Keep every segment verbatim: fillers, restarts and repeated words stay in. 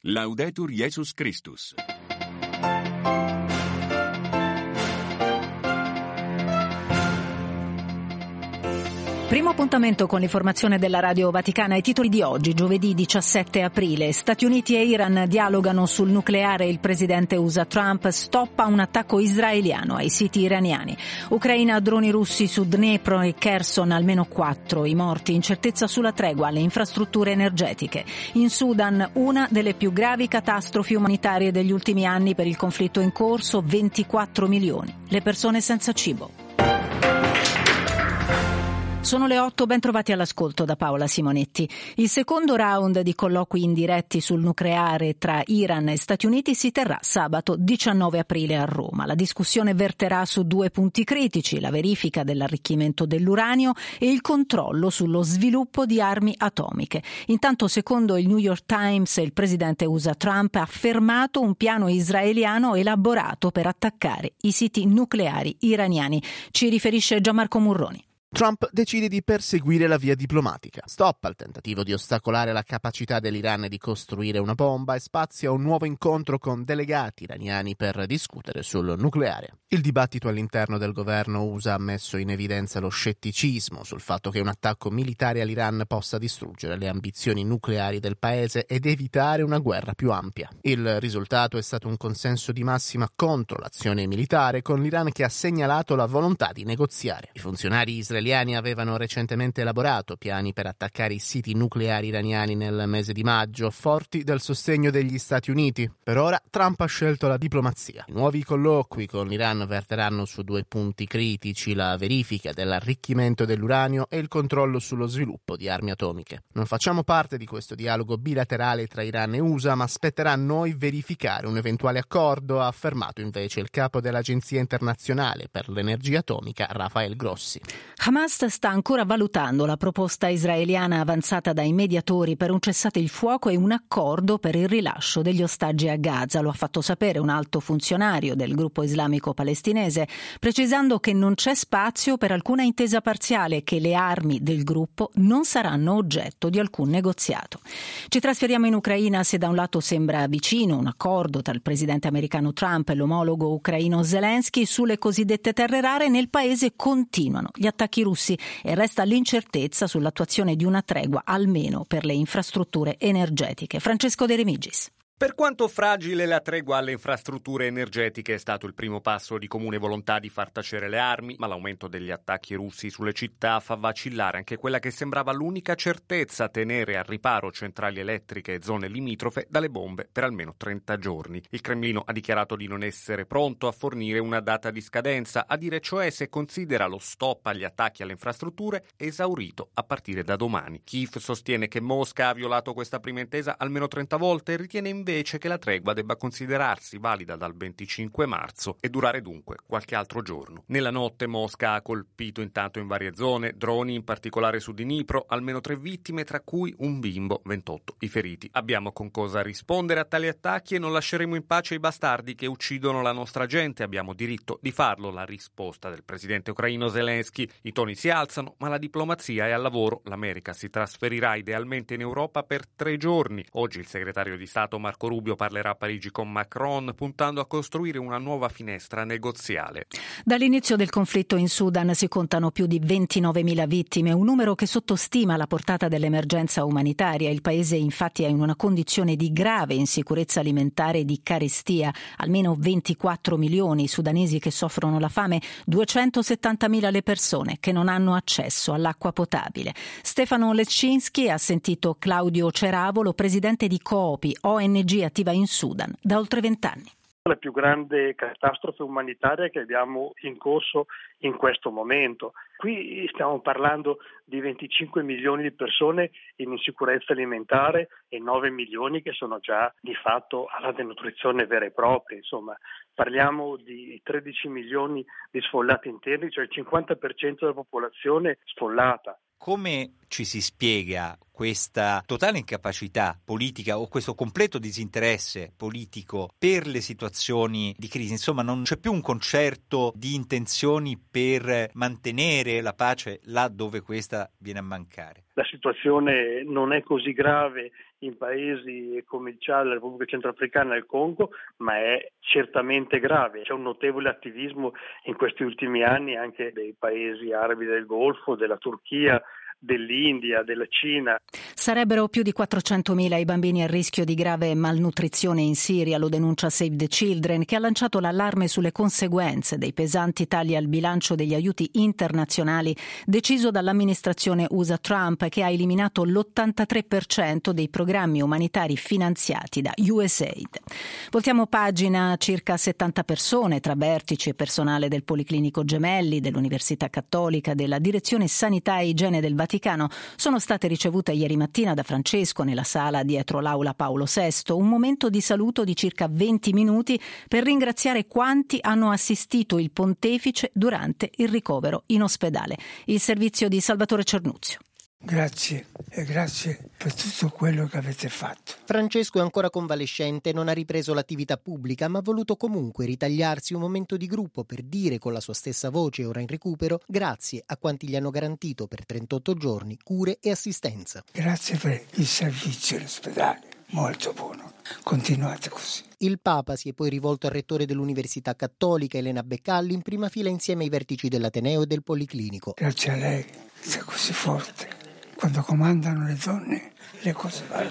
Laudetur Jesus Christus. Primo appuntamento con l'informazione della Radio Vaticana. I titoli di oggi, giovedì diciassette aprile. Stati Uniti e Iran dialogano sul nucleare. Il presidente U S A Trump stoppa un attacco israeliano ai siti iraniani. Ucraina, droni russi su Dnepro e Kherson, almeno quattro. I morti, incertezza sulla tregua alle infrastrutture energetiche. In Sudan, una delle più gravi catastrofi umanitarie degli ultimi anni per il conflitto in corso, ventiquattro milioni. Le persone senza cibo. Sono le otto, ben trovati all'ascolto da Paola Simonetti. Il secondo round di colloqui indiretti sul nucleare tra Iran e Stati Uniti si terrà sabato diciannove aprile a Roma. La discussione verterà su due punti critici: la verifica dell'arricchimento dell'uranio e il controllo sullo sviluppo di armi atomiche. Intanto, secondo il New York Times, il presidente U S A Trump ha fermato un piano israeliano elaborato per attaccare i siti nucleari iraniani. Ci riferisce Gianmarco Murroni. Trump decide di perseguire la via diplomatica, stop al tentativo di ostacolare la capacità dell'Iran di costruire una bomba e spazia un nuovo incontro con delegati iraniani per discutere sul nucleare. Il dibattito all'interno del governo U S A ha messo in evidenza lo scetticismo sul fatto che un attacco militare all'Iran possa distruggere le ambizioni nucleari del paese ed evitare una guerra più ampia. Il risultato è stato un consenso di massima contro l'azione militare, con l'Iran che ha segnalato la volontà di negoziare. I funzionari israeliani Gli israeliani avevano recentemente elaborato piani per attaccare i siti nucleari iraniani nel mese di maggio, forti del sostegno degli Stati Uniti. Per ora Trump ha scelto la diplomazia. I nuovi colloqui con l'Iran verteranno su due punti critici: la verifica dell'arricchimento dell'uranio e il controllo sullo sviluppo di armi atomiche. Non facciamo parte di questo dialogo bilaterale tra Iran e U S A, ma spetterà a noi verificare un eventuale accordo, ha affermato invece il capo dell'Agenzia internazionale per l'energia atomica, Rafael Grossi. Hamas sta ancora valutando la proposta israeliana avanzata dai mediatori per un cessate il fuoco e un accordo per il rilascio degli ostaggi a Gaza. Lo ha fatto sapere un alto funzionario del gruppo islamico palestinese, precisando che non c'è spazio per alcuna intesa parziale e che le armi del gruppo non saranno oggetto di alcun negoziato. Ci trasferiamo in Ucraina. Se da un lato sembra vicino un accordo tra il presidente americano Trump e l'omologo ucraino Zelensky sulle cosiddette terre rare, nel paese continuano gli attacchi russi e resta l'incertezza sull'attuazione di una tregua, almeno per le infrastrutture energetiche. Francesco De Remigis. Per quanto fragile la tregua alle infrastrutture energetiche, è stato il primo passo di comune volontà di far tacere le armi, ma l'aumento degli attacchi russi sulle città fa vacillare anche quella che sembrava l'unica certezza: tenere al riparo centrali elettriche e zone limitrofe dalle bombe per almeno trenta giorni. Il Cremlino ha dichiarato di non essere pronto a fornire una data di scadenza, a dire cioè se considera lo stop agli attacchi alle infrastrutture esaurito a partire da domani. Kiev sostiene che Mosca ha violato questa prima intesa almeno trenta volte e ritiene invece che la tregua debba considerarsi valida dal venticinque marzo e durare dunque qualche altro giorno. Nella notte Mosca ha colpito intanto in varie zone, droni in particolare su Dnipro, almeno tre vittime tra cui un bimbo, ventotto i feriti. Abbiamo con cosa rispondere a tali attacchi e non lasceremo in pace i bastardi che uccidono la nostra gente, abbiamo diritto di farlo, la risposta del presidente ucraino Zelensky. I toni si alzano, ma la diplomazia è al lavoro. L'America si trasferirà idealmente in Europa per tre giorni. Oggi il segretario di Stato Marco Rubio parlerà a Parigi con Macron, puntando a costruire una nuova finestra negoziale. Dall'inizio del conflitto in Sudan si contano più di ventinovemila vittime, un numero che sottostima la portata dell'emergenza umanitaria. Il paese infatti è in una condizione di grave insicurezza alimentare e di carestia. Almeno ventiquattro milioni i sudanesi che soffrono la fame, duecentosettantamila le persone che non hanno accesso all'acqua potabile. Stefano Leszczynski ha sentito Claudio Ceravolo, presidente di Coopi, O N G attiva in Sudan da oltre vent'anni. La più grande catastrofe umanitaria che abbiamo in corso in questo momento. Qui stiamo parlando di venticinque milioni di persone in insicurezza alimentare e nove milioni che sono già di fatto alla denutrizione vera e propria. Insomma, parliamo di tredici milioni di sfollati interni, cioè il cinquanta per cento della popolazione sfollata. Come ci si spiega questa totale incapacità politica o questo completo disinteresse politico per le situazioni di crisi? Insomma, non c'è più un concerto di intenzioni per mantenere la pace là dove questa viene a mancare. La situazione non è così grave in paesi come il Ciad, la Repubblica Centroafricana e il Congo, ma è certamente grave. C'è un notevole attivismo in questi ultimi anni anche dei paesi arabi del Golfo, della Turchia, dell'India, della Cina. Sarebbero più di quattrocentomila i bambini a rischio di grave malnutrizione in Siria, lo denuncia Save the Children, che ha lanciato l'allarme sulle conseguenze dei pesanti tagli al bilancio degli aiuti internazionali deciso dall'amministrazione U S A Trump, che ha eliminato l'ottantatré per cento dei programmi umanitari finanziati da U S A I D. Voltiamo pagina. Circa settanta persone, tra vertici e personale del Policlinico Gemelli, dell'Università Cattolica, della Direzione Sanità e Igiene del Vaticano, sono state ricevute ieri mattina da Francesco nella sala dietro l'Aula Paolo sesto, un momento di saluto di circa venti minuti per ringraziare quanti hanno assistito il pontefice durante il ricovero in ospedale. Il servizio di Salvatore Cernuzio. Grazie e grazie per tutto quello che avete fatto. Francesco è ancora convalescente, non ha ripreso l'attività pubblica, ma ha voluto comunque ritagliarsi un momento di gruppo per dire con la sua stessa voce, ora in recupero, grazie a quanti gli hanno garantito per trentotto giorni cure e assistenza. Grazie per il servizio all'ospedale, molto buono. Continuate così. Il Papa si è poi rivolto al rettore dell'Università Cattolica, Elena Beccalli, in prima fila insieme ai vertici dell'Ateneo e del Policlinico. Grazie a lei, sei così forte. Quando comandano le donne, le cose vanno.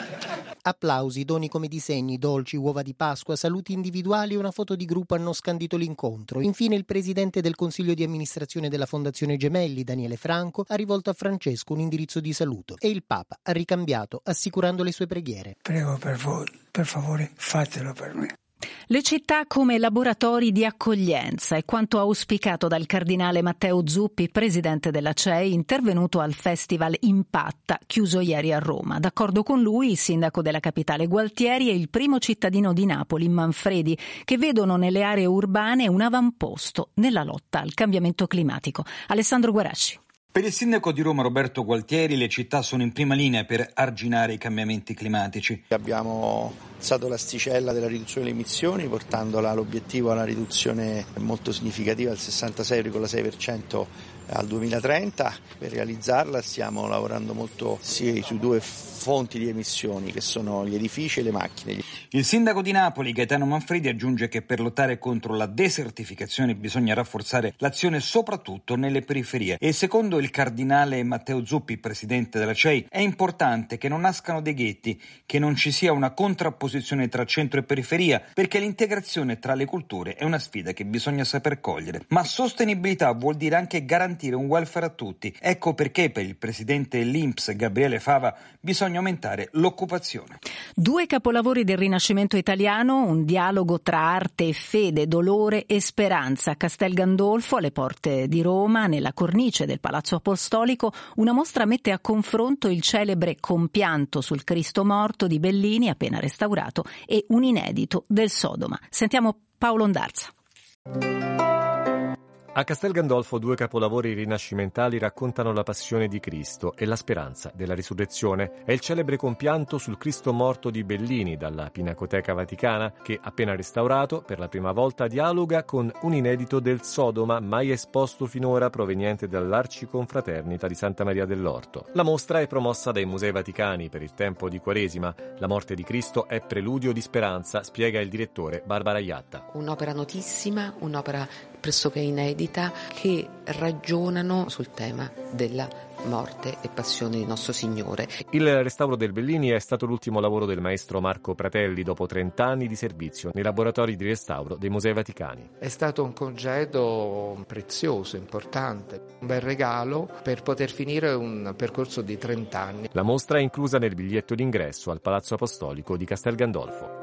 Applausi, doni come disegni, dolci, uova di Pasqua, saluti individuali e una foto di gruppo hanno scandito l'incontro. Infine il presidente del Consiglio di amministrazione della Fondazione Gemelli, Daniele Franco, ha rivolto a Francesco un indirizzo di saluto e il Papa ha ricambiato, assicurando le sue preghiere. Prego per voi, per favore fatelo per me. Le città come laboratori di accoglienza è quanto auspicato dal cardinale Matteo Zuppi, presidente della C E I, intervenuto al Festival Impatta, chiuso ieri a Roma. D'accordo con lui, il sindaco della capitale Gualtieri e il primo cittadino di Napoli, Manfredi, che vedono nelle aree urbane un avamposto nella lotta al cambiamento climatico. Alessandro Guarasci. Per il sindaco di Roma Roberto Gualtieri le città sono in prima linea per arginare i cambiamenti climatici. Abbiamo alzato l'asticella della riduzione delle emissioni portandola all'obiettivo alla riduzione molto significativa del sessantasei virgola sei per cento al duemilatrenta. Per realizzarla stiamo lavorando molto sì, su due fonti di emissioni che sono gli edifici e le macchine. Il sindaco di Napoli Gaetano Manfredi aggiunge che per lottare contro la desertificazione bisogna rafforzare l'azione soprattutto nelle periferie e secondo il cardinale Matteo Zuppi, presidente della C E I, è importante che non nascano dei ghetti, che non ci sia una contrapposizione tra centro e periferia, perché l'integrazione tra le culture è una sfida che bisogna saper cogliere. Ma sostenibilità vuol dire anche garantire un welfare a tutti. Ecco perché per il presidente dell'I N P S Gabriele Fava bisogna aumentare l'occupazione. Due capolavori del Rinascimento italiano, un dialogo tra arte e fede, dolore e speranza. A Castel Gandolfo, alle porte di Roma, nella cornice del Palazzo Apostolico, una mostra mette a confronto il celebre Compianto sul Cristo morto di Bellini, appena restaurato, e un inedito del Sodoma. Sentiamo Paolo Ondarza. A Castel Gandolfo due capolavori rinascimentali raccontano la passione di Cristo e la speranza della risurrezione. È il celebre Compianto sul Cristo morto di Bellini dalla Pinacoteca Vaticana che, appena restaurato, per la prima volta dialoga con un inedito del Sodoma mai esposto finora proveniente dall'Arciconfraternita di Santa Maria dell'Orto. La mostra è promossa dai Musei Vaticani per il tempo di Quaresima. La morte di Cristo è preludio di speranza, spiega il direttore Barbara Iatta. Un'opera notissima, un'opera pressoché inedita che ragionano sul tema della morte e passione di nostro Signore. Il restauro del Bellini è stato l'ultimo lavoro del maestro Marco Pratelli dopo trent'anni di servizio nei laboratori di restauro dei Musei Vaticani. È stato un congedo prezioso, importante, un bel regalo per poter finire un percorso di trent'anni. La mostra è inclusa nel biglietto d'ingresso al Palazzo Apostolico di Castel Gandolfo.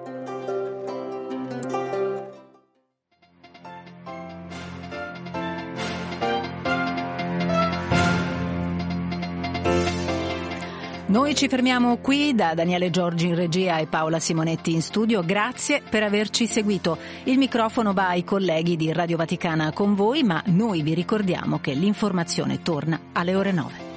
Noi ci fermiamo qui, da Daniele Giorgi in regia e Paola Simonetti in studio. Grazie per averci seguito. Il microfono va ai colleghi di Radio Vaticana con voi, ma noi vi ricordiamo che l'informazione torna alle ore nove.